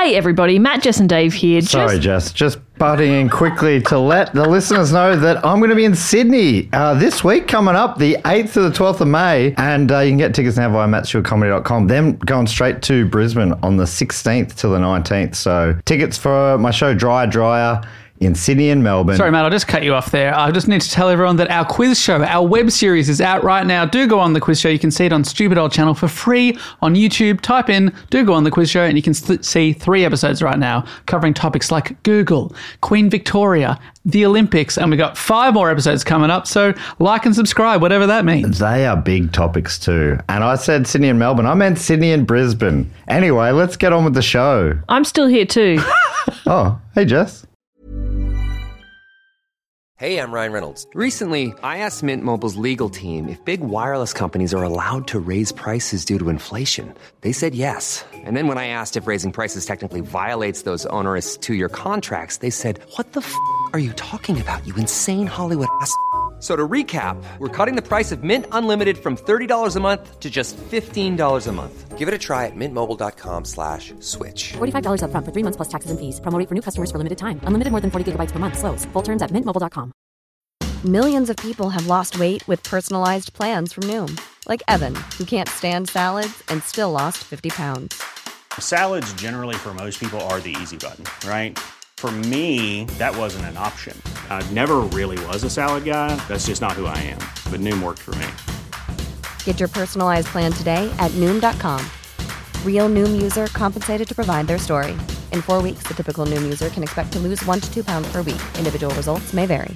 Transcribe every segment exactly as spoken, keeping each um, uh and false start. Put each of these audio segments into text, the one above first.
Hey everybody, Matt, Jess and Dave here. Sorry, Jess, just butting in quickly to let the listeners know that I'm going to be in Sydney uh, this week coming up, the eighth to the twelfth of May, and uh, you can get tickets now via matt stewart comedy dot com. Then going straight to Brisbane on the sixteenth to the nineteenth. So tickets for my show Dryer Dryer in Sydney and Melbourne. Sorry, Matt, I'll just cut you off there. I just need to tell everyone that our quiz show, our web series is out right now. Do go on the quiz show. You can see it on Stupid Old Channel for free on YouTube. Type in, do go on the quiz show, and you can th- see three episodes right now covering topics like Google, Queen Victoria, the Olympics, and we've got five more episodes coming up. So like and subscribe, whatever that means. They are big topics too. And I said Sydney and Melbourne. I meant Sydney and Brisbane. Anyway, let's get on with the show. I'm still here too. Oh, hey, Jess. Hey, I'm Ryan Reynolds. Recently, I asked Mint Mobile's legal team if big wireless companies are allowed to raise prices due to inflation. They said yes. And then when I asked if raising prices technically violates those onerous two-year contracts, they said, what the f*** are you talking about, you insane Hollywood ass f- So to recap, we're cutting the price of Mint Unlimited from thirty dollars a month to just fifteen dollars a month. Give it a try at mintmobile.com slash switch. forty-five dollars up front for three months plus taxes and fees. Promo rate for new customers for limited time. Unlimited more than forty gigabytes per month. Slows full terms at mint mobile dot com. Millions of people have lost weight with personalized plans from Noom. Like Evan, who can't stand salads and still lost fifty pounds. Salads generally for most people are the easy button, right? For me, that wasn't an option. I never really was a salad guy. That's just not who I am. But Noom worked for me. Get your personalized plan today at Noom dot com. Real Noom user compensated to provide their story. In four weeks, the typical Noom user can expect to lose one to two pounds per week. Individual results may vary.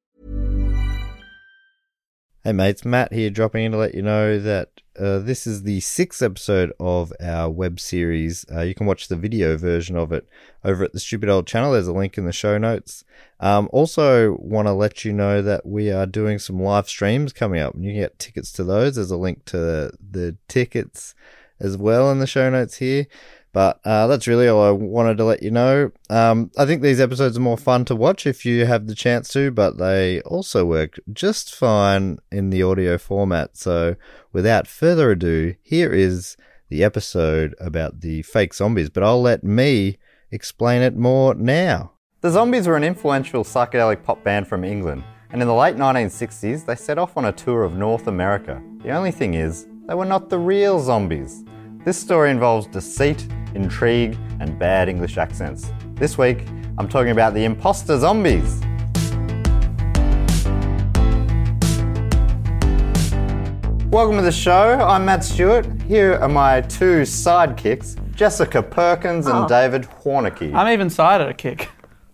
Hey mates, Matt here, dropping in to let you know that uh, this is the sixth episode of our web series. Uh, you can watch the video version of it over at the Stupid Old Channel. There's a link in the show notes. Um, also want to let you know that we are doing some live streams coming up, and you can get tickets to those. There's a link to the tickets as well in the show notes here. But uh, that's really all I wanted to let you know. Um, I think these episodes are more fun to watch if you have the chance to, but they also work just fine in the audio format. So without further ado, here is the episode about the fake zombies, but I'll let me explain it more now. The Zombies were an influential psychedelic pop band from England, and in the late nineteen sixties, they set off on a tour of North America. The only thing is, they were not the real zombies. This story involves deceit, intrigue, and bad English accents. This week, I'm talking about the imposter zombies. Welcome to the show. I'm Matt Stewart. Here are my two sidekicks, Jessica Perkins and Oh. David Hornicky. I'm even side at a kick.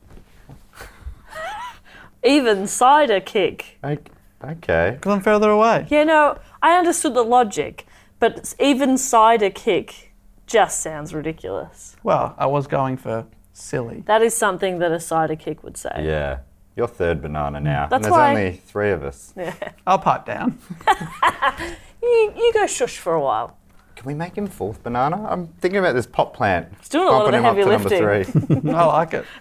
Even cider kick. Okay. Because I'm further away. Yeah, no, I understood the logic, but even cider kick just sounds ridiculous. Well, I was going for silly. That is something that a cider kick would say. Yeah. You're third banana now. That's and there's why- only three of us. Yeah. I'll pipe down. You, you go shush for a while. Can we make him fourth banana? I'm thinking about this pot plant. It's doing a lot of Bumping the him heavy up to number lifting. three. I like it.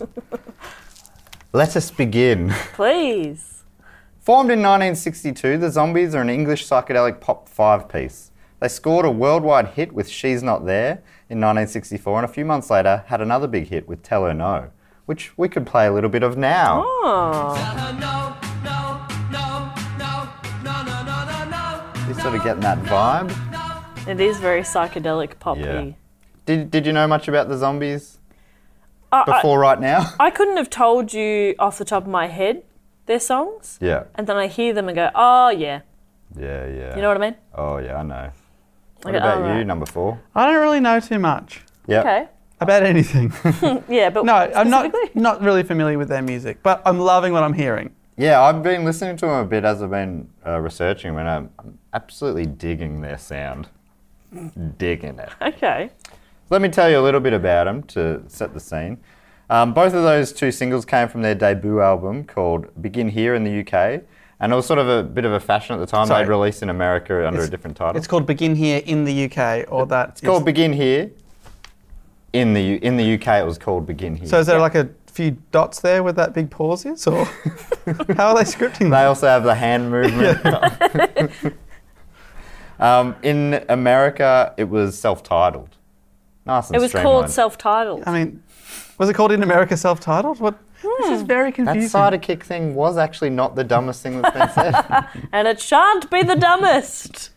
Let us begin. Please. Formed in nineteen sixty-two, the Zombies are an English psychedelic pop five-piece. They scored a worldwide hit with She's Not There in nineteen sixty-four, and a few months later had another big hit with Tell Her No, which we could play a little bit of now. Oh. You're sort of getting that vibe. It is very psychedelic poppy. Yeah. Did, did you know much about the Zombies Uh, before right now? I, I couldn't have told you off the top of my head their songs. Yeah. And then I hear them and go, oh, yeah. Yeah, yeah. You know what I mean? Oh, yeah, I know. What Okay, about oh, you, right. number four? I don't really know too much Yeah. Okay. about anything. Yeah, but No, I'm not specifically? not really familiar with their music, but I'm loving what I'm hearing. Yeah, I've been listening to them a bit as I've been uh, researching them, and I'm, I'm absolutely digging their sound. Digging it. Okay. Let me tell you a little bit about them to set the scene. Um, both of those two singles came from their debut album called Begin Here in the U K, and it was sort of a bit of a fashion at the time. Sorry. They'd released in America under It's- a different title. It's called Begin Here in the U K, or that. It's called Begin Here. In the U- in the U K, it was called Begin Here. So is there like a few dots there where that big pause is, or how are they scripting They that? also have the hand movement. um, in America, it was self-titled. Nice and It was streamlined. called self-titled. I mean, was it called In America Self-Titled? What? This is very That confusing. cider kick thing was actually not the dumbest thing that's been said. And it shan't be the dumbest.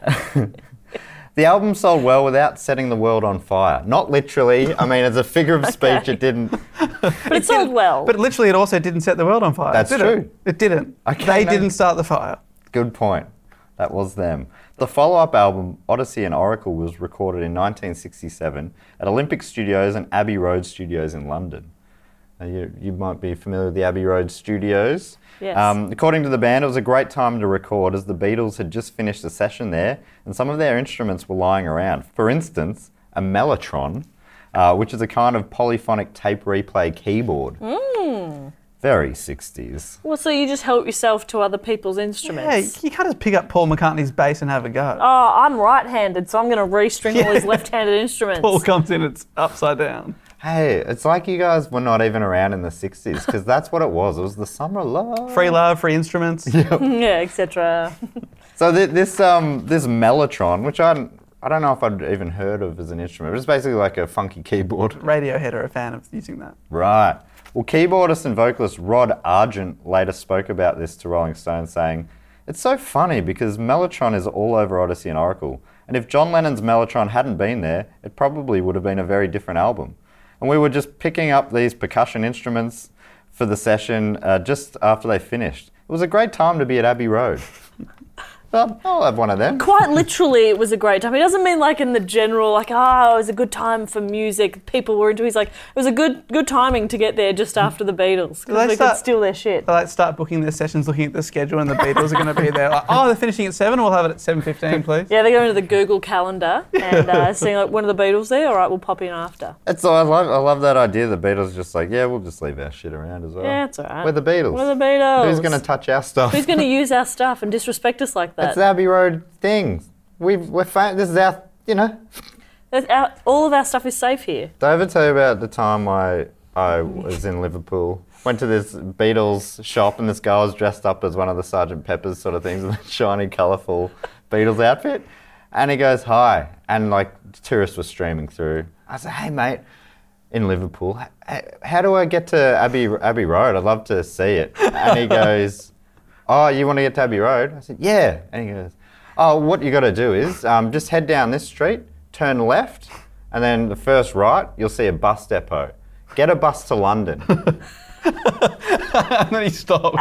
The album sold well without setting the world on fire. Not literally. I mean, as a figure of speech, it didn't. But it sold well. But literally, it also didn't set the world on fire. That's did true. It, it didn't. Okay, they no. didn't start the fire. Good point. That was them. The follow-up album, Odyssey and Oracle, was recorded in nineteen sixty-seven at Olympic Studios and Abbey Road Studios in London. Now, you, you might be familiar with the Abbey Road Studios. Yes. Um, according to the band, it was a great time to record as the Beatles had just finished a session there and some of their instruments were lying around. For instance, a mellotron, uh, which is a kind of polyphonic tape replay keyboard. Mm. Very sixties. Well, so you just help yourself to other people's Yeah, instruments. you can't just pick up Paul McCartney's bass and have a go. Oh, I'm right-handed, so I'm going to restring all his left-handed instruments. Paul comes in, it's upside down. Hey, it's like you guys were not even around in the sixties, because that's what it was. It was the summer of love. Free love, free instruments. yeah, et cetera. So th- this um this mellotron, which I don't, I don't know if I'd even heard of as an instrument, it's basically like a funky keyboard. Radiohead are a fan of using that. Right. Well, keyboardist and vocalist Rod Argent later spoke about this to Rolling Stone, saying, "It's so funny because mellotron is all over Odyssey and Oracle, and if John Lennon's mellotron hadn't been there, it probably would have been a very different album. And we were just picking up these percussion instruments for the session uh, just after they finished. It was a great time to be at Abbey Road." Well, I'll have one of them. Quite literally, it was a great time. It doesn't mean like in the general, like, oh, it was a good time for music, people were into it. He's like, it was a good good timing to get there just after the Beatles, They because we start- could steal their shit. They like start booking their sessions, looking at the schedule, and the Beatles are going to be there. Like, oh, they're finishing at seven. We'll have it at seven fifteen, please. Yeah, they go into the Google Calendar and uh, seeing like, when are the Beatles there? All right, we'll pop in after. It's, I, love, I love that idea. The Beatles are just like, yeah, we'll just leave our shit around as well. Yeah, it's all right. We're the Beatles. We're the Beatles. Who's going to touch our stuff? Who's going to use our stuff and disrespect us like that? It's the Abbey Road thing. We've, we're fam- This is our, you know. That's our, all of our stuff is safe here. Did I ever tell you about the time I I was in Liverpool? Went to this Beatles shop and this guy was dressed up as one of the Sergeant Peppers sort of things with a shiny, colourful Beatles outfit. And he goes, "Hi." And like tourists were streaming through. I said, "Hey mate, in Liverpool, h- how do I get to Abbey Abbey Road? I'd love to see it." And he goes, "Oh, you want to get to Abbey Road?" I said, "Yeah." And he goes, "Oh, what you got to do is um, just head down this street, turn left, and then the first right, you'll see a bus depot. Get a bus to London." And then he stopped.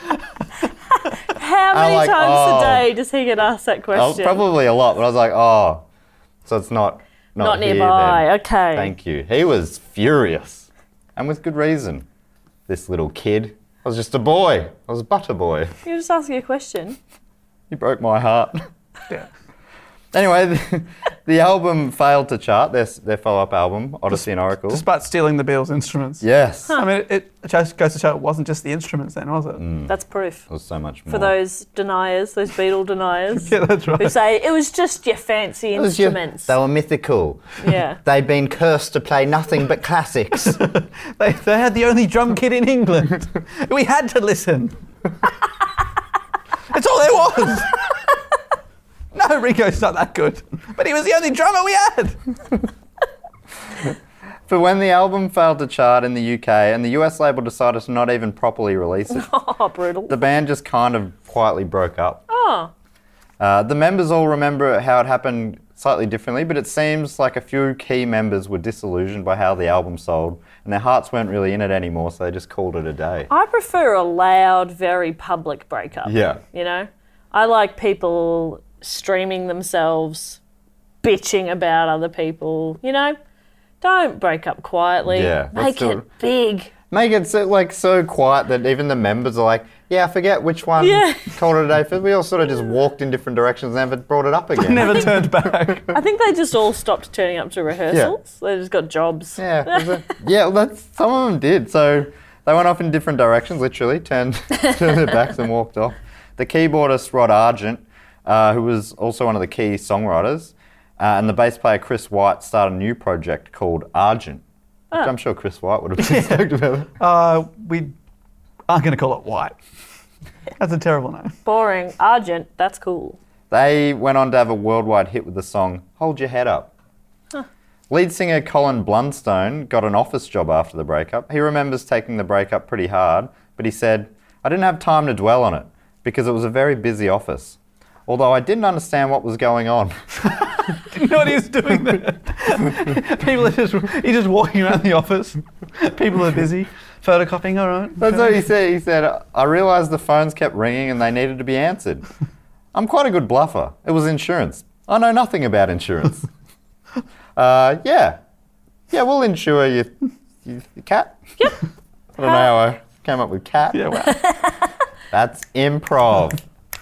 How many like, times oh. a day does he get asked that Oh, question? probably a lot, but I was like, "Oh, so it's not not, Not here nearby, then." okay. Thank you. He was furious, and with good reason. This little kid. I was just a boy. I was but a boy. You're just asking a question. He broke my heart. Yeah. Anyway, the, the album failed to chart, their, their follow-up album, Odyssey and Oracle. Despite stealing the Beatles' instruments. Yes. I mean, it, it just goes to show it wasn't just the instruments then, was it? Mm. That's proof. It was so much more. For those deniers, those Beatle deniers, Yeah, that's who right. say it was just your fancy It was your- instruments. they were mythical. Yeah. They'd been cursed to play nothing but classics. They, they had the only drum kit in England. We had to listen. That's all there was. No, Ringo's not that good. But he was the only drummer we had. But when the album failed to chart in the U K and the U S label decided to not even properly release it, Oh, brutal. the band just kind of quietly broke up. Oh, Uh, the members all remember how it happened slightly differently, but it seems like a few key members were disillusioned by how the album sold, and their hearts weren't really in it anymore, so they just called it a day. I prefer a loud, very public breakup. Yeah. You know? I like people streaming themselves, bitching about other people, you know? Don't break up quietly. Yeah, let's Make do it it. big. Make it so, like so quiet that even the members are like, "Yeah, I forget which one Yeah. called it a day." For we all sort of just walked in different directions and never brought it up again. Never turned back. I think they just all stopped turning up to rehearsals. They just got jobs. Yeah, was it? Yeah. Well, that's some of them did. So they went off in different directions, literally turned turned their backs and walked off. The keyboardist Rod Argent, uh, who was also one of the key songwriters, uh, and the bass player Chris White started a new project called Argent, which I'm sure Chris White would have been stoked about. Uh, we aren't going to call it White. That's a terrible name. Boring. Argent, that's cool. They went on to have a worldwide hit with the song "Hold Your Head Up." Lead singer Colin Blunstone got an office job after the breakup. He remembers taking the breakup pretty hard, but he said, "I didn't have time to dwell on it because it was a very busy office. Although I didn't understand what was going on." You know what he was doing there? People are just, he's just walking around the office. People are busy, photocopying, all right. That's what he said. He said, "I realised the phones kept ringing and they needed to be answered. I'm quite a good bluffer. It was insurance. I know nothing about insurance." uh, yeah. Yeah, we'll insure your, your, your cat. Yep. I don't know how I came up with cat. Yeah, wow. That's improv.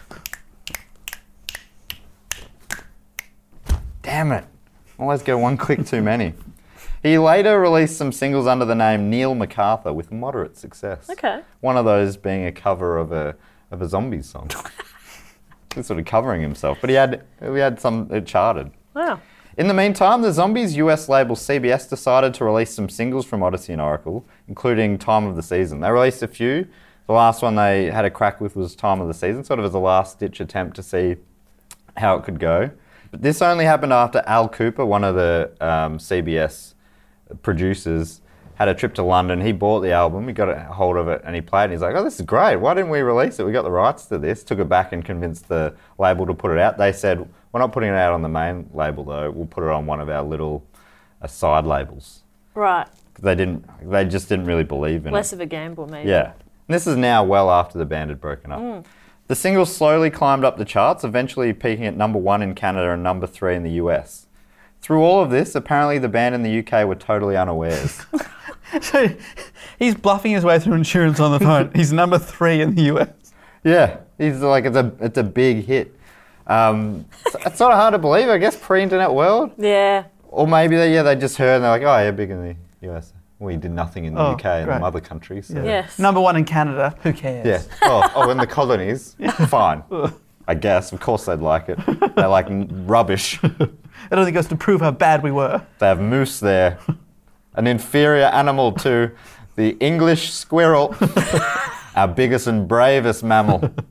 Damn it. Always go one click too many. He later released some singles under the name Neil MacArthur with moderate success. Okay. One of those being a cover of a of a Zombies song. He's sort of covering himself, but he had we had some it charted. Wow. In the meantime, the Zombies U S label C B S decided to release some singles from Odyssey and Oracle, including Time of the Season. They released a few. The last one they had a crack with was Time of the Season, sort of as a last-ditch attempt to see how it could go. But this only happened after Al Cooper, one of the um, C B S producers, had a trip to London. He bought the album, he got a hold of it, and he played it. And he's like, "Oh, this is great. Why didn't we release it? We got the rights to this." Took it back and convinced the label to put it out. They said, "We're not putting it out on the main label, though. We'll put it on one of our little uh, side labels." Right. They didn't. They just didn't really believe in Less it. of a gamble, maybe. Yeah. And this is now well after the band had broken up. Mm. The single slowly climbed up the charts, eventually peaking at number one in Canada and number three in the U S. Through all of this, apparently the band in the U K were totally unawares. So he's bluffing his way through insurance on the phone. He's number three in the U S. Yeah, he's like, it's a it's a big hit. Um, so it's sort of hard to believe, I guess, pre-internet world. Yeah. Or maybe they, yeah, they just heard and they're like, "Oh, yeah, big in the U S. We did nothing in the Oh, U K and great. the mother countries." So. Yes. Number one in Canada. Who cares? Yeah. Oh, oh, in the colonies, fine. I guess. Of course they'd like it. They like n- rubbish. It only goes to prove how bad we were. They have moose there, an inferior animal to the English squirrel, our biggest and bravest mammal. Are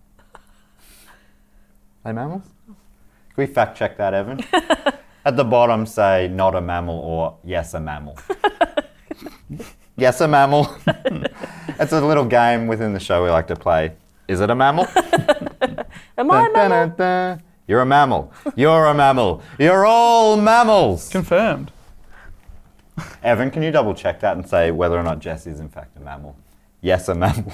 they mammals? Can we fact check that, Evan? At the bottom, say not a mammal or yes, a mammal. Yes, a mammal. It's a little game within the show we like to play. Is it a mammal? Am I a Dun, dun, mammal? dun, dun. You're a mammal. You're a mammal. You're all mammals. Confirmed. Evan, can you double check that and say whether or not Jess is in fact a mammal? Yes, a mammal.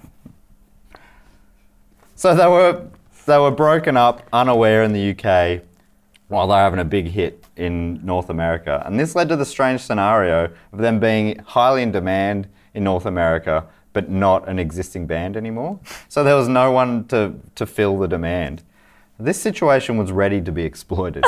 So they were they were broken up, unaware in the U K, while they're having a big hit in North America. And this led to the strange scenario of them being highly in demand in North America, but not an existing band anymore. So there was no one to, to fill the demand. This situation was ready to be exploited.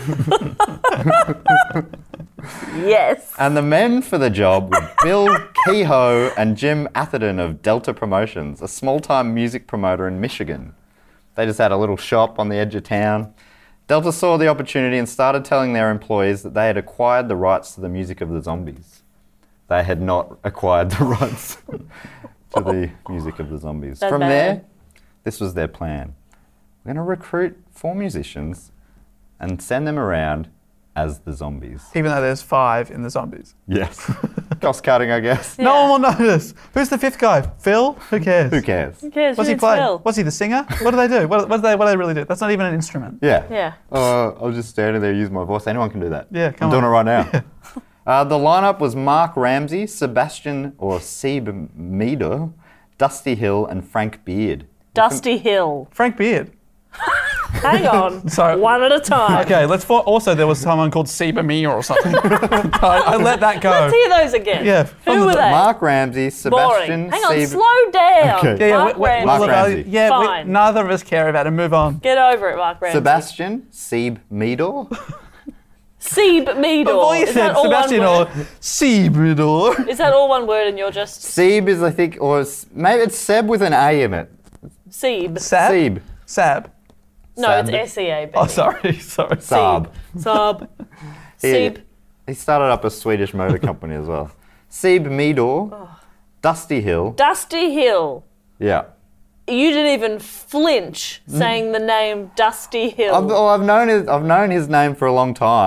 Yes. And the men for the job were Bill Kehoe and Jim Atherton of Delta Promotions, a small-time music promoter in Michigan. They just had a little shop on the edge of town. Delta saw the opportunity and started telling their employees that they had acquired the rights to the music of the Zombies. They had not acquired the rights to the music of the Zombies. That's From bad. there, this was their plan. We're going to recruit four musicians and send them around as the Zombies. Even though there's five in the Zombies. Yes. Cost cutting, I guess. No one will notice. Who's the fifth guy? Phil? Who cares? Who cares? Who cares? What's Who he needs play? Phil? What's he, the singer? What do they do? What, what, do they, what do they really do? That's not even an instrument. Yeah. Yeah. Uh, I was just standing there using my voice. Anyone can do that. Yeah, come I'm doing on. it right now. Uh, the lineup was Mark Ramsey, Sebastian or Seb Meader, Dusty Hill, and Frank Beard. Dusty Hill. Frank Beard. Hang on. Sorry. One at a time. Okay, let's. For, also, there was someone called Seba Mia or something. I, I let that go. Let's hear those again. Yeah, from Who the were top. they? Mark Ramsey, Sebastian, Boring. Hang on, Seb... slow down. Okay. Yeah, yeah, Mark we, we, Ramsey. Mark we'll evaluate- Ramsey. yeah we, Fine. neither of us care about it. Move on. Get over it, Mark Ramsey. Sebastian, Seb Meader. Seb Meador. Is that all Sebastian one or word? Sebridor. Is that all one word and you're just Seb is, I think, or s- maybe it's Seb with an A in it. Seb? Sab? Seb. Sab. No, Sab. it's S E A B. Oh, sorry, sorry. Saab. Sab. He, Seb. he started up a Swedish motor company as well. Seb Meader, Dusty Hill. Dusty Hill. Yeah. You didn't even flinch saying the name Dusty Hill. I've, oh, I've known his, I've known his name for a long time,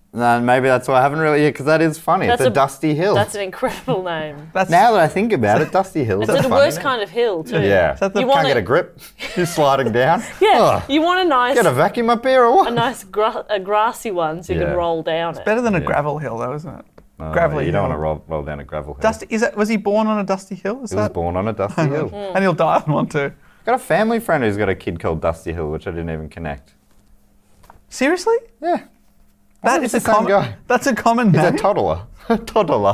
No, maybe that's why I haven't really, yeah, because that is funny. That's it's a, a- Dusty Hill. That's an incredible name. That's Now that I think about it, Dusty Hill is It's a the funny worst name. kind of hill too. Yeah. that the- You Can't want get it- a grip. You're sliding down. Yeah, Oh, you want a nice, get a vacuum up here or what? a nice gra- a grassy one so you Yeah. can roll down it. better than a gravel hill, though, isn't it? Oh, Gravelly You don't hill. want to roll, roll down a gravel hill. Dusty, is that, was he born on a dusty hill? Is He was that? born on a Dusty Hill. And he'll die on one too. Got a family friend who's got a kid called Dusty Hill, which I didn't even connect. Seriously? Yeah. That it's is a the same common. guy. That's a common He's name. a toddler. toddler.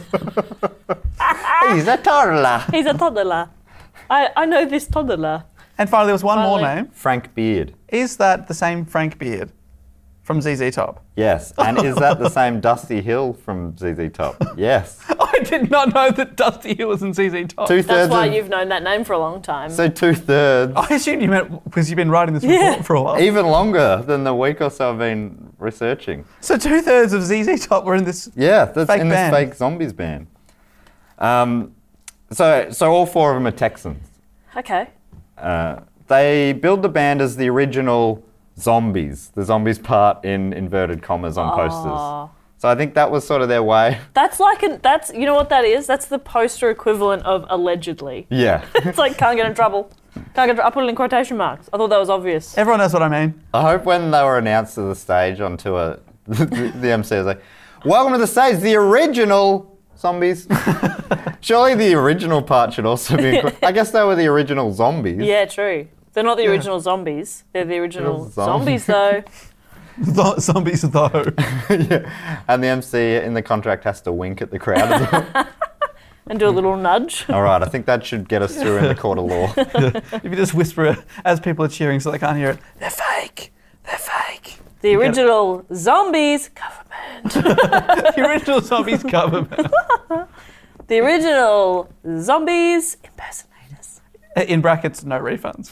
He's a toddler. He's a toddler. I, I know this toddler. And finally, there was one more Finally. name. Frank Beard. Is that the same Frank Beard from Z Z Top? Yes. And is that the same Dusty Hill from Z Z Top? Yes. I did not know that Dusty Hill was in Z Z Top. Two That's thirds why of, you've known that name for a long time. So two thirds. I assumed you meant because you've been writing this report Yeah. for a while. Even longer than the week or so I've been researching. So two thirds of Z Z Top were in this. Yeah, that's Fake in band. this fake zombies band. Um, so, so all four of them are Texans. Okay. Uh, they build the band as the original zombies. The zombies part in inverted commas on posters. So I think that was sort of their way. That's like an that's you know what that is? That's the poster equivalent of allegedly. Yeah. It's like can't get in trouble. Can't get. I put it in quotation marks. I thought that was obvious. Everyone knows what I mean. I hope when they were announced to the stage on tour, the, the M C was like, "Welcome to the stage, the original zombies." Surely the original part should also be. Inclu- I guess they were the original zombies. Yeah, true. They're not the original zombies. They're the original Original zombies. zombies, though. Zo- Zombies though. yeah. And the M C in the contract has to wink at the crowd as well. And do a little nudge. All right, I think that should get us through in the court of law. If you just whisper it as people are cheering so they can't hear it. They're fake. They're fake. The original zombies cover band. The original zombies cover band. The original zombies impersonators. In brackets, no refunds.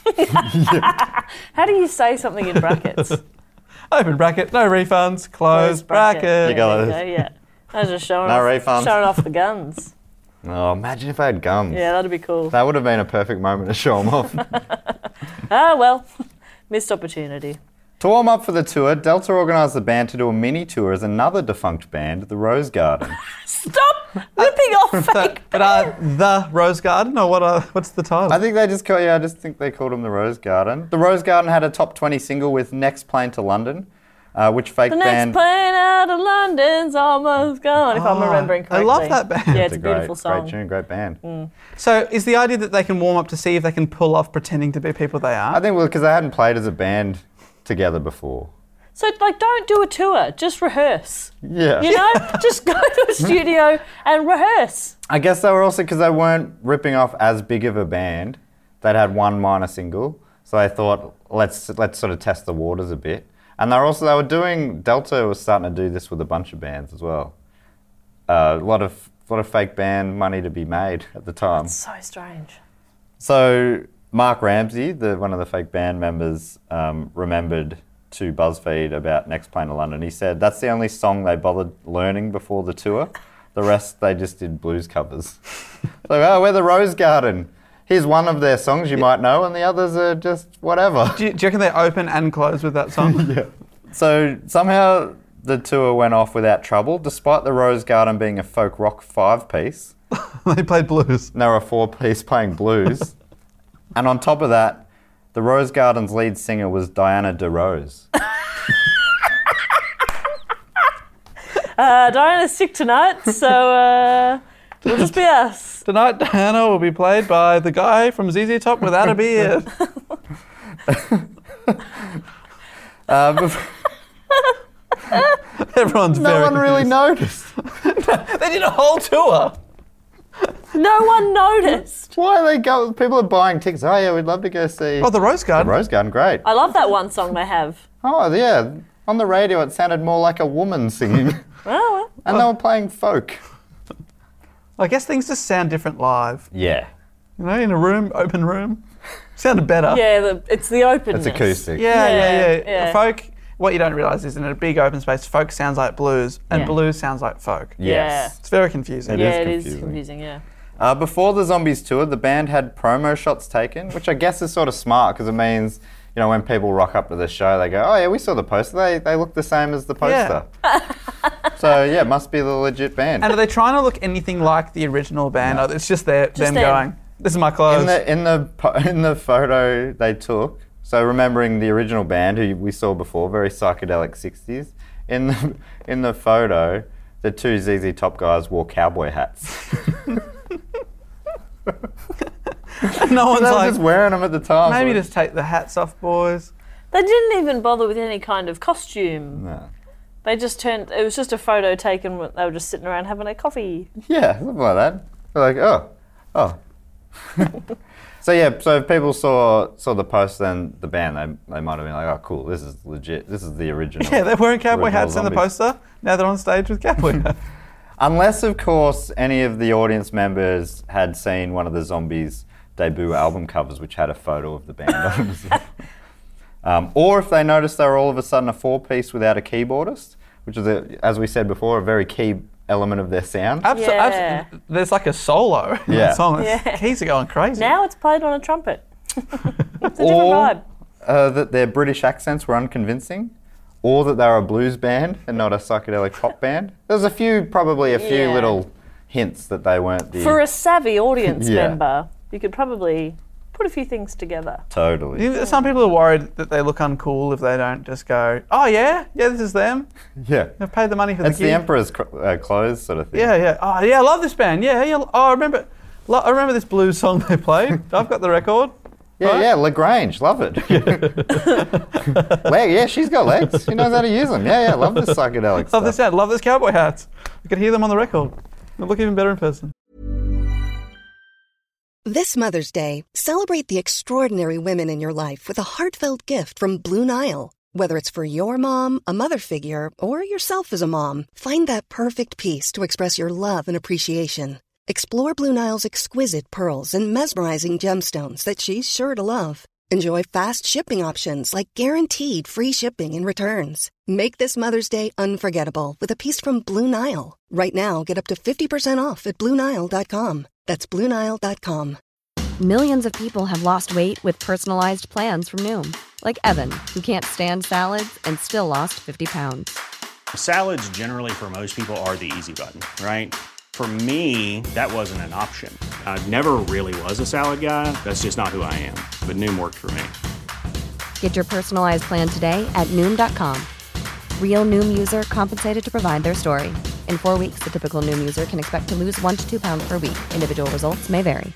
How do you say something in brackets? Open bracket, no refunds. Close bracket. You got There it. you go, yeah. I was just showing No off, refunds. showing off the guns. Oh, imagine if I had guns. Yeah, that'd be cool. That would have been a perfect moment to show them off. Ah, well, missed opportunity. To warm up for the tour, Delta organised the band to do a mini tour as another defunct band, the Rose Garden. Stop ripping off fake But uh, the Rose Garden, or what? Uh, what's the title? I think they just call, yeah, I just think they called them the Rose Garden. The Rose Garden had a top twenty single with Next Plane to London, uh, which fake The next band. plane out of London's almost gone, if I'm Oh, remembering I correctly. love that band. Yeah, it's a great, beautiful song. great tune, great band. So is the idea that they can warm up to see if they can pull off pretending to be people they are? I think well because they hadn't played as a band together before. So, like, don't do a tour, just rehearse. Yeah. You know? Just go to a studio and rehearse. I guess they were also because they weren't ripping off as big of a band. They'd had one minor single, so they thought let's let's sort of test the waters a bit. And they were also they were doing Delta was starting to do this with a bunch of bands as well. Uh, a lot of a lot of fake band money to be made at the time. So strange. So Mark Ramsey, the one of the fake band members, um, remembered to BuzzFeed about Next Plane to London. He said that's the only song they bothered learning before the tour. The rest they just did blues covers. So oh, we're the Rose Garden. Here's one of their songs you might know, and the others are just whatever. do, you, do you reckon they open and close with that song? Yeah. So somehow the tour went off without trouble, despite the Rose Garden being a folk rock five-piece. They played blues. They were a four-piece playing blues. And on top of that, the Rose Garden's lead singer was Diana DeRose. Uh, Diana's sick tonight, so uh, it'll just be us. Tonight, Diana will be played by the guy from Z Z Top without a beard. Uh, bef- Everyone's no very one really confused. noticed. They did a whole tour. No one noticed. Why are they go? People are buying tickets. Oh yeah, we'd love to go see Oh, the Rose the Garden. Rose Garden. Great. I love that one song they have. Oh yeah, on the radio it sounded more like a woman singing, Oh, and they were playing folk. I guess things just sound different live. Yeah, You know, in a room, open room. Sounded better. well. Yeah, the, it's the openness. it's acoustic. Yeah, yeah, Yeah, yeah. yeah. Folk, what you don't realise is in a big open space, folk sounds like blues and Yeah. blues sounds like folk. Yes. It's very confusing. It Yeah, is it is confusing. confusing, yeah. Uh, before the Zombies tour, the band had promo shots taken, which I guess is sort of smart because it means you know, when people rock up to the show, they go, "Oh yeah, we saw the poster. They they look the same as the poster." Yeah. So yeah, it must be the legit band. And are they trying to look anything like the original band? No. Or it's just their, them, them. going, this is my clothes. In the in the po- in the photo they took, so remembering the original band who we saw before, very psychedelic sixties. In the in the photo, the two Z Z Top guys wore cowboy hats. no one's They were like, just wearing them at the time. maybe so- just take the hats off, boys. They didn't even bother with any kind of costume. No. They just turned. It was just a photo taken when they were just sitting around having a coffee. Yeah, something like that. They're like, oh, oh. So yeah, so if people saw saw the poster and the band, they they might have been like, oh, cool, this is legit. This is the original. Yeah, they're wearing cowboy original hats in the Zombies. poster. Now they're on stage with cowboy hats. Unless, of course, any of the audience members had seen one of the Zombies' debut album covers, which had a photo of the band on it. Um, or if they noticed they were all of a sudden a four-piece without a keyboardist, which is, a, as we said before, a very key element of their sound. Abso- Yeah. abso- there's like a solo in Yeah. that song. Yeah. Keys are going crazy. Now it's played on a trumpet. It's a different Or vibe. uh, that their British accents were unconvincing, or that they were a blues band and not a psychedelic pop band. There's a few, probably a few Yeah. little hints that they weren't the... For a savvy audience Yeah. member, you could probably put a few things together. Totally. You know, some people are worried that they look uncool if they don't just go, oh yeah, yeah, this is them. Yeah. They've paid the money for It's the the gig. Emperor's cr- uh, clothes sort of thing. Yeah, yeah. Oh yeah, I love this band. Yeah, yeah. Oh, I remember. lo- I remember this blues song they played. I've got the record. Yeah, Right? yeah, Lagrange, love it. Leg, yeah, she's got legs. She knows how to use them. Yeah, yeah, love this psychedelic Love stuff. this sound. Love this cowboy hats. I could hear them on the record. They look even better in person. This Mother's Day, celebrate the extraordinary women in your life with a heartfelt gift from Blue Nile. Whether it's for your mom, a mother figure, or yourself as a mom, find that perfect piece to express your love and appreciation. Explore Blue Nile's exquisite pearls and mesmerizing gemstones that she's sure to love. Enjoy fast shipping options like guaranteed free shipping and returns. Make this Mother's Day unforgettable with a piece from Blue Nile. Right now, get up to fifty percent off at Blue Nile dot com. That's Blue Nile dot com. Millions of people have lost weight with personalized plans from Noom. Like Evan, who can't stand salads and still lost fifty pounds. Salads generally for most people are the easy button, right? For me, that wasn't an option. I never really was a salad guy. That's just not who I am. But Noom worked for me. Get your personalized plan today at Noom dot com. Real Noom user compensated to provide their story. In four weeks, the typical Noom user can expect to lose one to two pounds per week. Individual results may vary.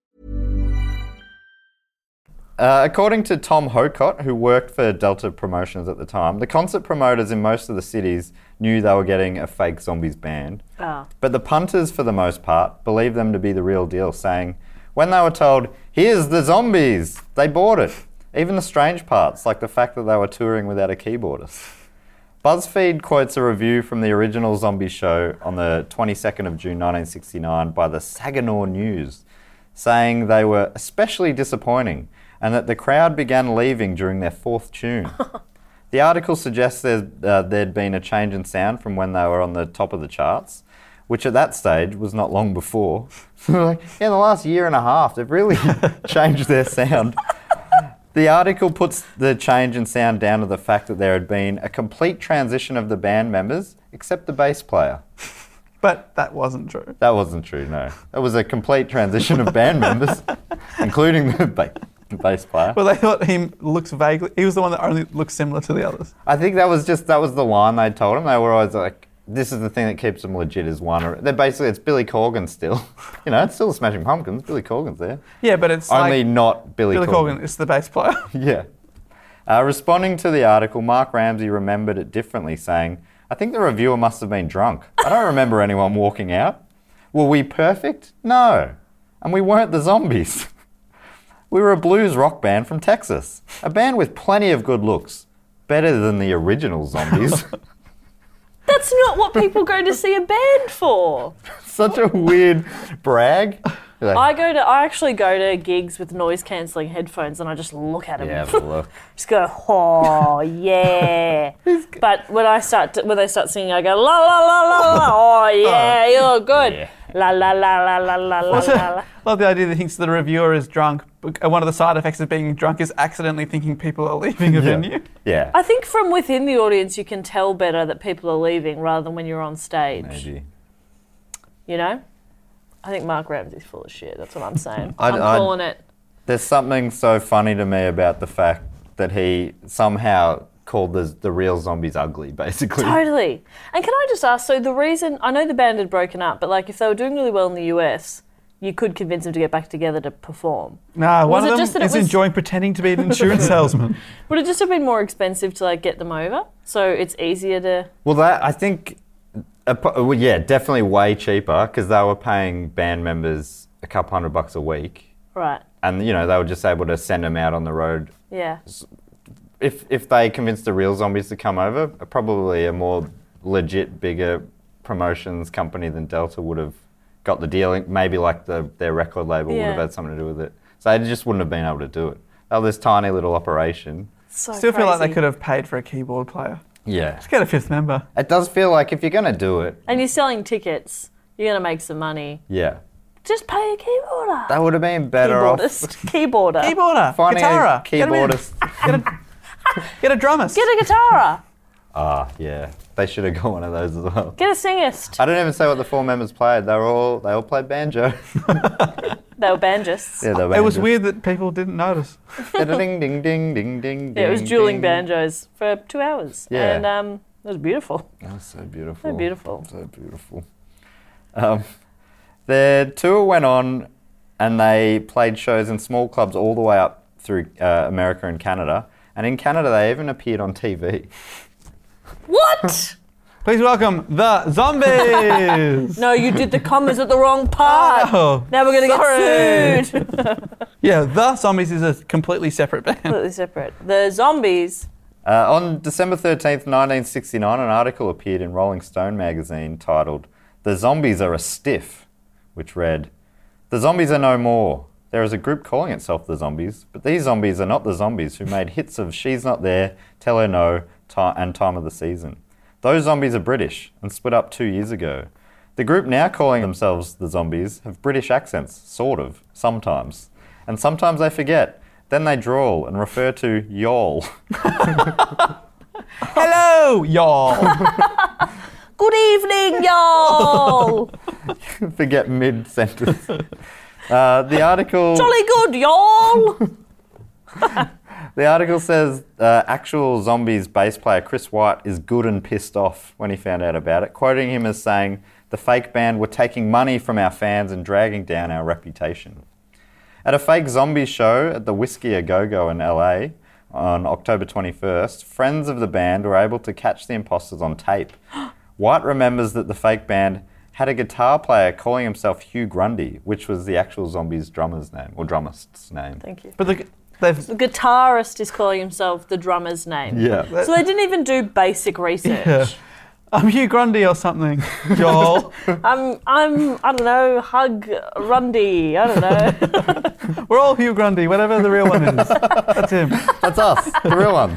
Uh, according to Tom Hocott, who worked for Delta Promotions at the time, the concert promoters in most of the cities knew they were getting a fake Zombies band. Oh. But the punters, for the most part, believed them to be the real deal, saying, when they were told, here's the Zombies, they bought it. Even the strange parts, like the fact that they were touring without a keyboardist. BuzzFeed quotes a review from the original Zombie show on the twenty-second of June nineteen sixty-nine by the Saginaw News, saying they were especially disappointing and that the crowd began leaving during their fourth tune. The article suggests there's, uh, there'd been a change in sound from when they were on the top of the charts, which at that stage was not long before. Like, yeah, in the last year and a half, they've really changed their sound. The article puts the change in sound down to the fact that there had been a complete transition of the band members, except the bass player. But that wasn't true. That wasn't true, no. That was a complete transition of band members, including the ba- bass player. Well, they thought he looks vaguely. He was the one that only looks similar to the others. I think that was just, that was the line they told him. They were always like, this is the thing that keeps them legit is one. Or, they're basically, it's Billy Corgan still. You know, it's still the Smashing Pumpkins. Billy Corgan's there. Yeah, but it's Only like not Billy, Billy Corgan. Corgan. It's the bass player. Yeah. Uh, responding to the article, Mark Ramsey remembered it differently, saying, I think the reviewer must have been drunk. I don't remember anyone walking out. Were we perfect? No. And we weren't the Zombies. We were a blues rock band from Texas. A band with plenty of good looks. Better than the original Zombies. That's not what people go to see a band for. Such a weird brag. Like, I go to, I actually go to gigs with noise cancelling headphones and I just look at them. yeah, but look. Just go, oh yeah. But when I start, to, when they start singing, I go la la la la la. Oh yeah, you look good. Yeah. La la la la la la la Also, la. I love the idea that he thinks the reviewer is drunk. But one of the side effects of being drunk is accidentally thinking people are leaving a venue. Yeah. I think from within the audience you can tell better that people are leaving rather than when you're on stage. Maybe. You know? I think Mark Ramsey's full of shit. That's what I'm saying. I'd- I'm I'd- calling it. There's something so funny to me about the fact that he somehow called the, the real zombies ugly, basically. Totally. And can I just ask, so the reason, I know the band had broken up, but like if they were doing really well in the U S, you could convince them to get back together to perform. Nah, Was one it of just them that it is was- enjoying pretending to be an insurance salesman. Would it just have been more expensive to like get them over? So it's easier to... Well, that I think, uh, po- well, yeah, definitely way cheaper because they were paying band members a couple hundred bucks a week. Right. And, you know, they were just able to send them out on the road. Yeah. If if they convinced the real zombies to come over, probably a more legit, bigger promotions company than Delta would have got the deal. Maybe like the their record label would have Yeah. had something to do with it. So they just wouldn't have been able to do it. They were this tiny little operation. So Still feel like they crazy. could have paid for a keyboard player. Yeah. Let's get a fifth member. It does feel like if you're going to do it, And you're selling tickets, you're going to make some money. yeah. Just pay a keyboarder. That would have been better off. Keyboardist. Keyboarder. Keyboarder. Finding a Guitarra. Get 'em in. keyboardist. Get a, get a drummist. Get a guitarra. Ah, yeah. They should have got one of those as well. Get a singist. I didn't even say what the four members played. They were all they all played banjo. They were banjists. Yeah, they were It was banjos. weird that people didn't notice. ding ding ding ding ding ding. Yeah, it was ding, dueling ding. banjos for two hours. Yeah. And um, it was beautiful. That was so beautiful. So beautiful. So beautiful. Um, their tour went on and they played shows in small clubs all the way up through uh, America and Canada. And in Canada, they even appeared on T V. What? Please welcome the Zombies. No, you did the commas at the wrong part. Oh, Now we're going to sorry. get sued. Yeah, the Zombies is a completely separate band. Completely separate. The Zombies. Uh, on December thirteenth, nineteen sixty-nine, an article appeared in Rolling Stone magazine titled, "The Zombies Are a Stiff," which read, "The zombies are no more. There is a group calling itself the Zombies, but these zombies are not the zombies who made hits of She's Not There, Tell Her No, Ti- and Time of the Season. Those zombies are British and split up two years ago. The group now calling themselves the Zombies have British accents, sort of, sometimes. And sometimes they forget. Then they drawl and refer to y'all." Hello, y'all. Good evening, y'all. Forget mid-sentence. Uh, the article... Jolly good, y'all. The article says uh, actual Zombies bass player Chris White is good and pissed off when he found out about it, quoting him as saying, "The fake band were taking money from our fans and dragging down our reputation." At a fake Zombies show at the Whiskey A Go Go in L A on October twenty-first, friends of the band were able to catch the imposters on tape. White remembers that the fake band had a guitar player calling himself Hugh Grundy, which was the actual Zombies drummer's name, or drummist's name. Thank you. But the, they've, The guitarist is calling himself the drummer's name. Yeah. So they didn't even do basic research. yeah. I'm Hugh Grundy or something, y'all. I'm, I'm, I don't know, Hug Rundy. I don't know. We're all Hugh Grundy, whatever the real one is. That's him. That's us, the real ones.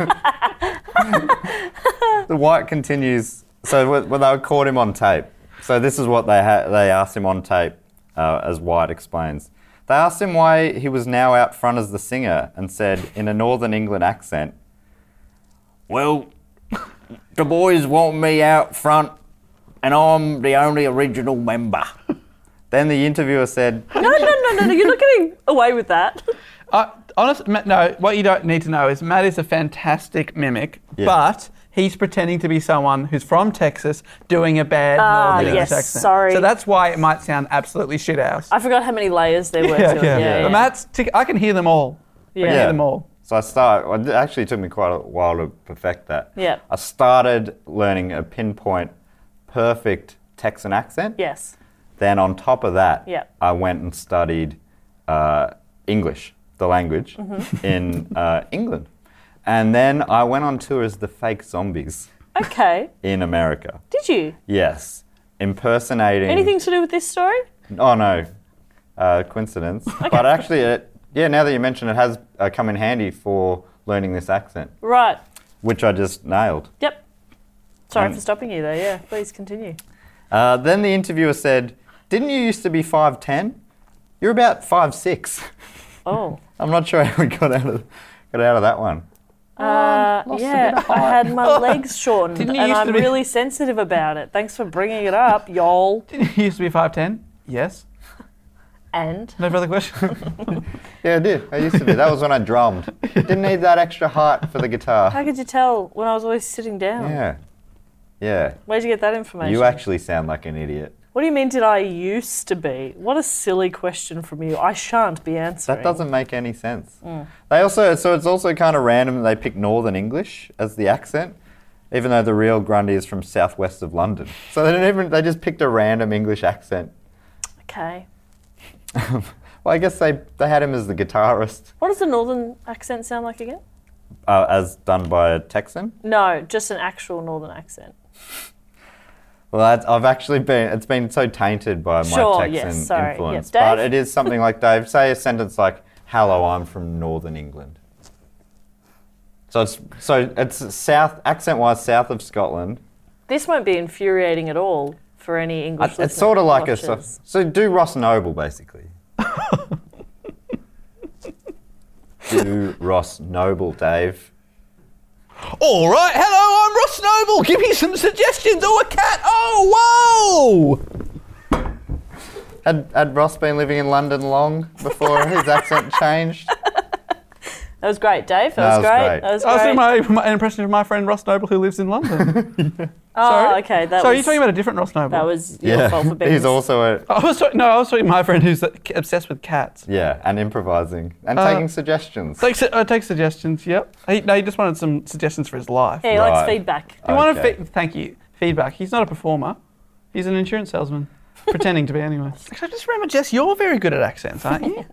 The White continues. So when when they caught him on tape, so this is what they ha- they asked him on tape, uh, as White explains. They asked him why he was now out front as the singer and said in a Northern England accent, "Well, the boys want me out front and I'm the only original member." Then the interviewer said, no, no, no, no, no. You're not getting away with that. Uh, honest, Matt, no, what you don't need to know is Matt is a fantastic mimic, Yeah. but he's pretending to be someone who's from Texas doing a bad Ah, Northern English yes, accent. sorry. So that's why it might sound absolutely shit house. I forgot how many layers there were yeah, to it. yeah. Yeah, yeah. But Matt's, tick- I can hear them all. I can Yeah. hear them all. So I start. Well, it actually took me quite a while to perfect that. Yeah. I started learning a pinpoint, perfect Texan accent. Yes. Then on top of that, Yeah. I went and studied uh, English, the language, Mm-hmm. in uh, England, and then I went on tour as the fake Zombies Okay. in America. Did you? Yes, impersonating. Anything to do with this story? Oh no, uh, coincidence. But actually, it, yeah. Now that you mention it, it has uh, come in handy for learning this accent, Right. which I just nailed. Yep. Sorry Um, for stopping you there. Yeah. Please continue. Uh, then the interviewer said, Didn't you used to be five ten? You're about five six. Oh. I'm not sure how we got out of got out of that one. Uh, lost a yeah, bit of I height. had my legs shortened, Didn't you and used I'm to be- really sensitive about it. Thanks for bringing it up, y'all. Didn't you used to be five ten? Yes. And No further question? Yeah, I did. I used to be. That was when I drummed. Didn't need that extra height for the guitar. how could you tell when I was always sitting down? Yeah. Yeah. Where'd you get that information? You actually sound like an idiot. What do you mean, did I used to be? What a silly question from you. I shan't be answering. That doesn't make any sense. They also, so it's also kind of random that they pick Northern English as the accent, even though the real Grundy is from southwest of London. So they didn't even, they just picked a random English accent. Okay. Well, I guess they, they had him as the guitarist, What does the northern accent sound like again? uh, as done by a Texan. No, just an actual northern accent. Well, that's, I've actually been, it's been so tainted by my Sure, Texan yes, sorry. influence. Yep. But Dave? it is something like, Dave, say a sentence like, hello, I'm from Northern England. So it's, so it's south, accent-wise, south of Scotland. This won't be infuriating at all for any English It's listeners. sort of like a, so, watchers. so do Ross Noble, basically. Do Ross Noble, Dave. All right, hello, I'm Ross Noble. Give me some suggestions. Oh, a cat. Oh, whoa. Had, had Ross been living in London long before his accent changed? That was great, Dave. That, That was, was great. great. That was I was great. doing my, my impression of my friend Ross Noble who lives in London. oh, Sorry? okay. That so was, are you talking about a different Ross Noble? that was your fault for being He's also a, I was talking, no, I was talking my friend who's uh, obsessed with cats. yeah, and improvising and Uh, taking suggestions. Take, su- uh, take suggestions, yep. He, no, he just wanted some suggestions for his life. Yeah, he likes Right. feedback. He wanted Okay. fe- thank you. Feedback. He's not a performer. He's an insurance salesman. Pretending to be anyway. Actually, I just remember, Jess, you're very good at accents, aren't you?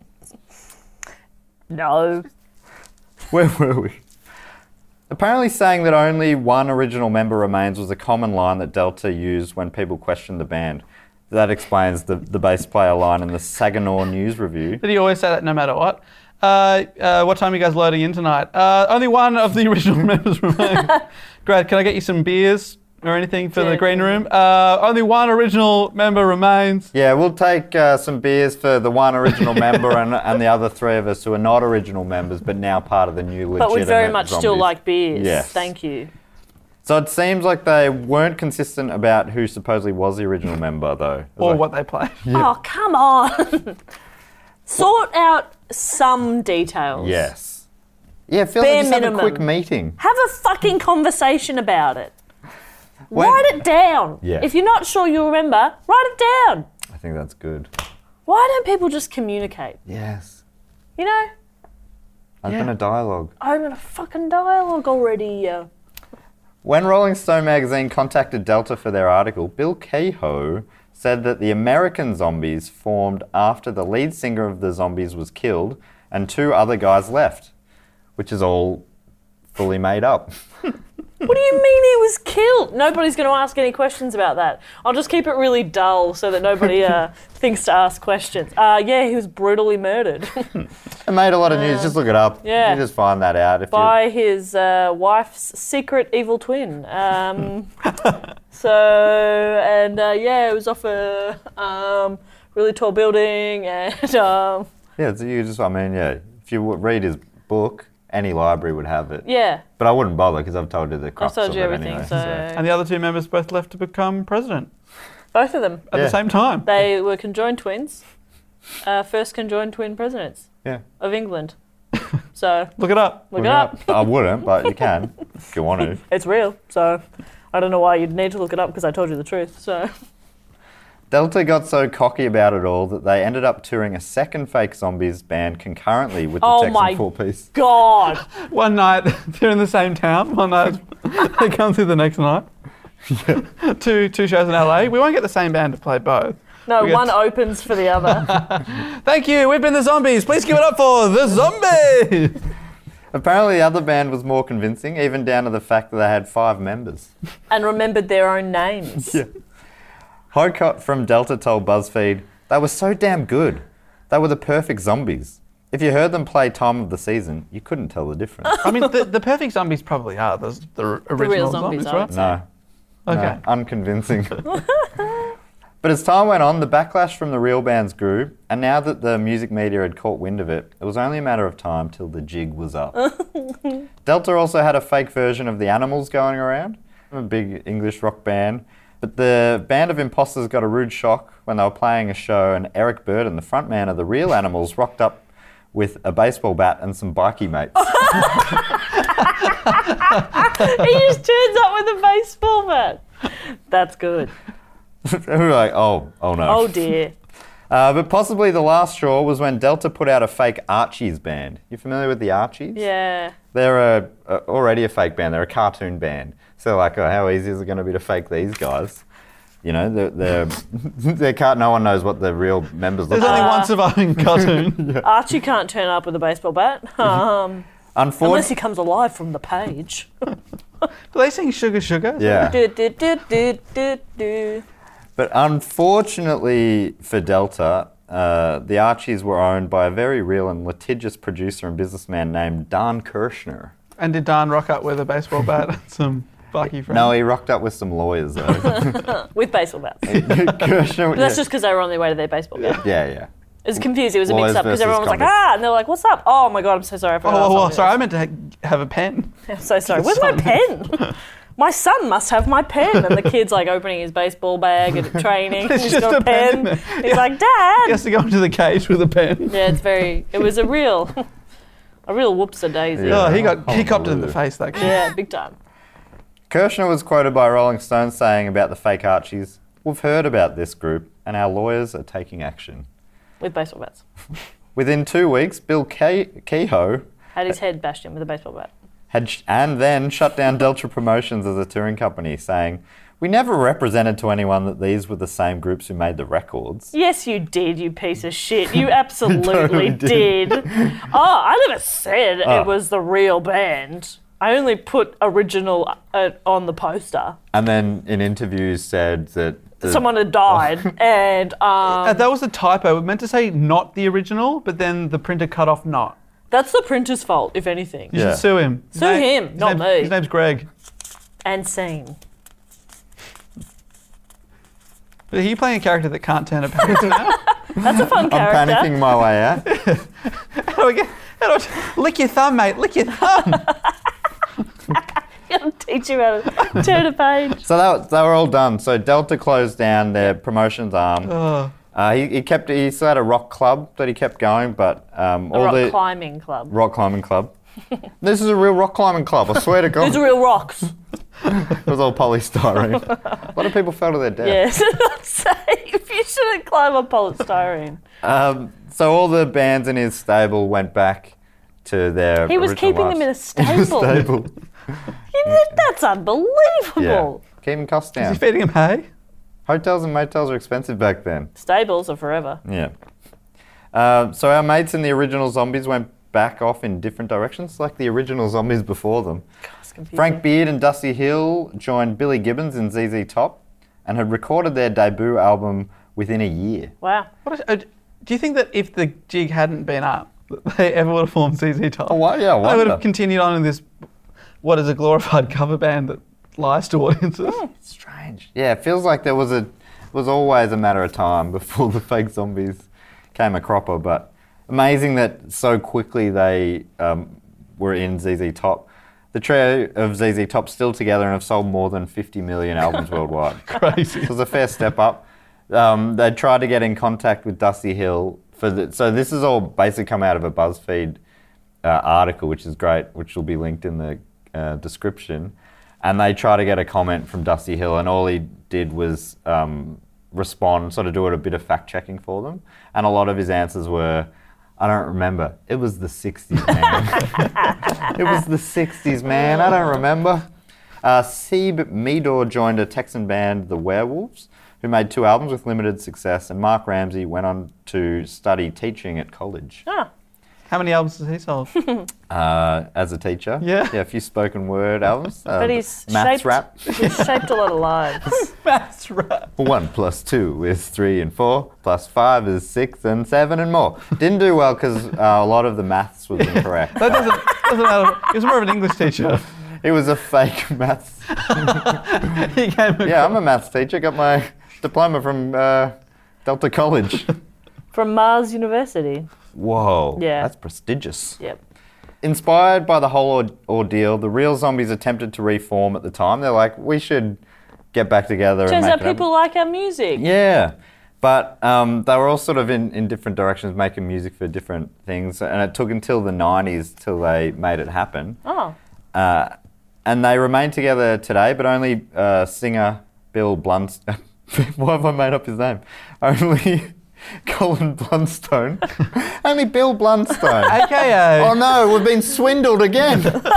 No. Where were we? Apparently saying that only one original member remains was a common line that Delta used when people questioned the band. That explains the, the bass player line in the Saginaw News Review. Did he always say that no matter what? Uh, uh, what time are you guys loading in tonight? Uh, only one of the original members remains. Great, can I get you some beers or anything for Yeah, the green yeah. room? Uh, only one original member remains. Yeah, we'll take uh, some beers for the one original member and, and the other three of us who are not original members but now part of the new legitimate But we'd very much still zombies. like beers. Yes. Thank you. So it seems like they weren't consistent about who supposedly was the original member, though. It was Or like- what they play. Oh, come on. Sort out some details. Yes. Yeah, it feels Bare like just have a minimum. quick meeting. Have a fucking conversation about it. When- Write it down. Yeah. If you're not sure you'll remember, write it down. I think that's good. Why don't people just communicate? Yes. You know, Open a dialogue. open a fucking dialogue already. Uh, When Rolling Stone magazine contacted Delta for their article, Bill Kehoe said that the American Zombies formed after the lead singer of the Zombies was killed and two other guys left, which is all fully made up. What do you mean he was killed? Nobody's going to ask any questions about that. I'll just keep it really dull so that nobody uh, thinks to ask questions. Uh, yeah, he was brutally murdered It made a lot of news. Just look it up. yeah. You just find that out. If by his uh, wife's secret evil twin. Um, so, and uh, yeah, it was off a um, really tall building and... Um, you, yeah, so you just, I mean, yeah, if you would read his book, any library would have it. yeah, But I wouldn't bother because I've told you the I've crux told of you it everything. anyway. so, And the other two members both left to become president both of them. at Yeah. the same time. They were conjoined twins. Uh, first conjoined twin presidents Yeah. of England. So, Look it up. look it up. I wouldn't, but you can if you want to. It's real, so I don't know why you'd need to look it up because I told you the truth. So Delta got so cocky about it all that they ended up touring a second Fake Zombies band concurrently with the Oh Texan my four-piece. God, One night, they're in the same town. One night, they come through the next night. two, two shows in L A. We won't get the same band to play both. no, We got one t- opens for the other. Thank you. We've been the Zombies. Please give it up for the Zombies. Apparently the other band was more convincing, even down to the fact that they had five members. And remembered their own names. Yeah. Hocott from Delta told BuzzFeed, "They were so damn good. They were the perfect zombies. If you heard them play Time of the Season, you couldn't tell the difference." I mean, the, the perfect zombies probably are the, the original real zombies, zombies, I right? would say. No. Okay. No, unconvincing. But as time went on, the backlash from the real bands grew, and now that the music media had caught wind of it, it was only a matter of time till the jig was up. Delta also had a fake version of the Animals going around, a big English rock band. But the band of imposters got a rude shock when they were playing a show, and Eric Burden, the frontman of the real Animals, rocked up with a baseball bat and some bikie mates. He just turns up with a baseball bat. That's good. We were like, oh, oh no. Oh dear. Uh, but possibly the last straw was when Delta put out a fake Archies band. You familiar with the Archies? Yeah. They're a, a, already a fake band. They're a cartoon band. So they're like, oh, how easy is it going to be to fake these guys? You know, they're, they're, they're car- no one knows what the real members look There's like. only one surviving cartoon. Yeah. Archie can't turn up with a baseball bat. Um, Unfor- unless he comes alive from the page. Do they sing Sugar Sugar? Yeah. do, do, do, do, do, do. But unfortunately for Delta, uh, the Archies were owned by a very real and litigious producer and businessman named Dan Kirshner. And did Dan rock up with a baseball bat and some bikie friends? No, he rocked up with some lawyers though. With baseball bats. Kirshner, But that's yeah. just because they were on their way to their baseball game. Yeah, yeah. It was confused. It was a Lawyers mix-up because versus everyone was like, convicts. ah, and they were like, what's up? Oh my God, I'm so sorry. I forgot Oh, about oh, sorry, I something. meant to ha- have a pen. I'm so sorry. Where's my pen? My son must have my pen. And the kid's like opening his baseball bag at training. There's He's just got a a pen pen. in there. He's like, Dad. He has to go into the cage with a pen. Yeah, it's very, it was a real, a real whoopsie-daisy. Yeah. Oh, he got he copped it in the Unbelievable. face, that kid. Yeah, big time. Kirshner was quoted by Rolling Stone saying about the fake Archies, "We've heard about this group and our lawyers are taking action." With baseball bats. Within two weeks, Bill Ke- Kehoe Had his head bashed in with a baseball bat. had sh- and then shut down Delta Promotions as a touring company, saying, "We never represented to anyone that these were the same groups who made the records." Yes, you did, you piece of shit. You absolutely totally did. did. Oh, I never said Oh. it was the real band. I only put original uh, on the poster. And then in interviews said that the, Someone had died, and um, Uh, that was a typo. It meant to say not the original, but then the printer cut off not. that's the printer's fault, if anything. You Yeah. should sue him. His Sue name- him, his not name- me. His name's Greg. And scene. But are you playing a character that can't turn a page now? That's a fun I'm character. panicking my way out. How do I get? How do I, lick your thumb, mate. Lick your thumb. I'll teach you how to turn a page. So that, they were all done. So Delta closed down their promotions arm. Oh. Uh, he, he kept. He still had a rock club that he kept going, but um, A all rock the climbing club. rock climbing club. This is a real rock climbing club. I swear to God. These are real rocks. It was all polystyrene. A lot of people fell to their death. Yes, not safe. You shouldn't climb on polystyrene. Um, so all the bands in his stable went back to their. He was original keeping them in a lives. stable. stable. You- That's unbelievable. Yeah. Keeping costs Is down. he feeding him hay? Hotels and motels are expensive back then. Stables are forever. Yeah. Um, so our mates in the original Zombies went back off in different directions, like the original Zombies before them. That's confusing. Frank Beard and Dusty Hill joined Billy Gibbons in Z Z Top and had recorded their debut album within a year. Wow. What is, uh, do you think that if the jig hadn't been up, that they ever would have formed Z Z Top? Oh, why? Yeah, I They would wonder. have continued on in this, what is a glorified cover band that lies to audiences. Strange. Yeah, it feels like there was a it was always a matter of time before the fake Zombies came a cropper, but amazing that so quickly they um, were in Z Z Top. The trio of Z Z Top still together and have sold more than fifty million albums worldwide. Crazy. So it was a fair step up. Um, they tried to get in contact with Dusty Hill for the, so this is all basically come out of a BuzzFeed uh, article, which is great, which will be linked in the uh, description. And they tried to get a comment from Dusty Hill, and all he did was um, respond, sort of do a bit of fact checking for them. And a lot of his answers were, "I don't remember. It was the sixties, man. It was the sixties, man. I don't remember." Uh, Seb Meador joined a Texan band, The Werewolves, who made two albums with limited success, and Mark Ramsey went on to study teaching at college Ah, How many albums has he sold? uh, as a teacher. Yeah. Yeah, a few spoken word albums. but um, he's maths shaped, rap. he's shaped a lot of lives. That's right. One plus two is three and four, plus five is six and seven and more. Didn't do well because uh, a lot of the maths was incorrect. That doesn't, doesn't matter. He was more of an English teacher. It was a fake maths. He came Yeah, I'm a maths teacher. Got my diploma from uh, Delta College. From Mars University. Whoa. Yeah. That's prestigious. Yep. Inspired by the whole or- ordeal, the real zombies attempted to reform at the time. They're like, we should get back together Turns and make out it happen. people like our music. Yeah. But um, they were all sort of in, in different directions, making music for different things. And it took until the nineties till they made it happen. Oh. Uh, and they remain together today, but only uh, singer Bill Blunstone. Why have I made up his name? Only Colin Blunstone. Only Bill Blunstone. A K A. Oh no, we've been swindled again.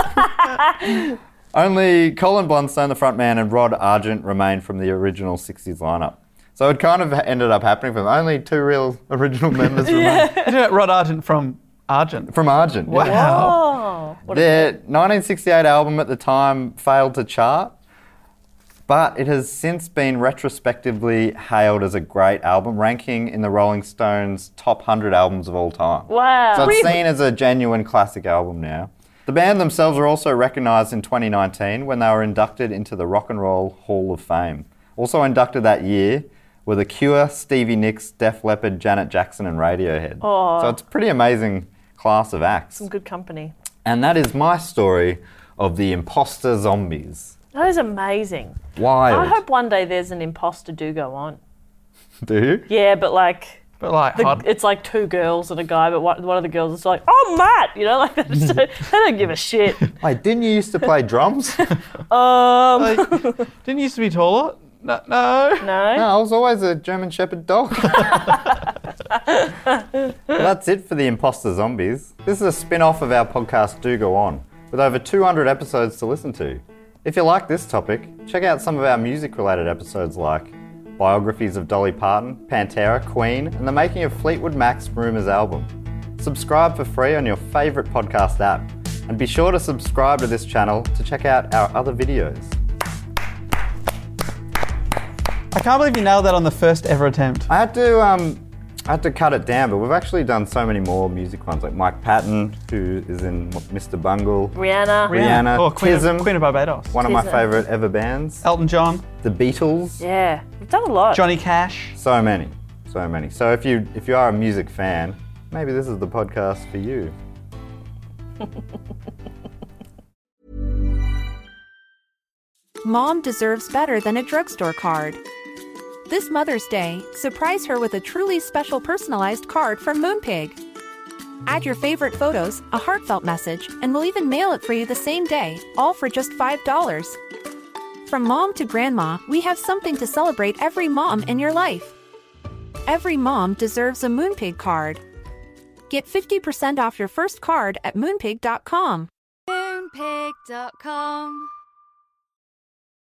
Only Colin Blunstone, the front man, and Rod Argent remained from the original sixties lineup. So it kind of ended up happening for them. Only two real original members remain. Isn't it Rod Argent from Argent? From Argent. Wow. Oh. What Their nineteen sixty-eight album at the time failed to chart, but it has since been retrospectively hailed as a great album, ranking in the Rolling Stones' top one hundred albums of all time. Wow. So it's Really? seen as a genuine classic album now. The band themselves were also recognised in twenty nineteen when they were inducted into the Rock and Roll Hall of Fame. Also inducted that year were The Cure, Stevie Nicks, Def Leppard, Janet Jackson and Radiohead. Oh. So it's a pretty amazing class of acts. Some good company. And that is my story of the imposter zombies. That is amazing. Wild. I hope one day there's an imposter do go on. Do you? Yeah, but like, But like, the, hot. it's like two girls and a guy, but one, one of the girls is like, oh, Matt! You know, like they, just don't, they don't give a shit. Wait, didn't you used to play drums? Um, Like, didn't you used to be taller? No. No. no. No, I was always a German Shepherd dog. Well, that's it for the imposter zombies. This is a spin-off of our podcast Do Go On, with over two hundred episodes to listen to. If you like this topic, check out some of our music-related episodes like biographies of Dolly Parton, Pantera, Queen, and the making of Fleetwood Mac's Rumours album. Subscribe for free on your favourite podcast app, and be sure to subscribe to this channel to check out our other videos. I can't believe you nailed that on the first ever attempt. I had to um, I had to cut it down, but we've actually done so many more music ones, like Mike Patton, who is in Mister Bungle, Rihanna. Rihanna, Oh, Queen Tism, of, Queen of Barbados. one of my Tism. favourite ever bands, Elton John. The Beatles. Yeah, we've done a lot. Johnny Cash. So many, so many. So if you if you are a music fan, maybe this is the podcast for you. Mom deserves better than a drugstore card. This Mother's Day, surprise her with a truly special personalized card from Moonpig. Add your favorite photos, a heartfelt message, and we'll even mail it for you the same day, all for just five dollars. From mom to grandma, we have something to celebrate every mom in your life. Every mom deserves a Moonpig card. Get fifty percent off your first card at moonpig dot com. Moonpig dot com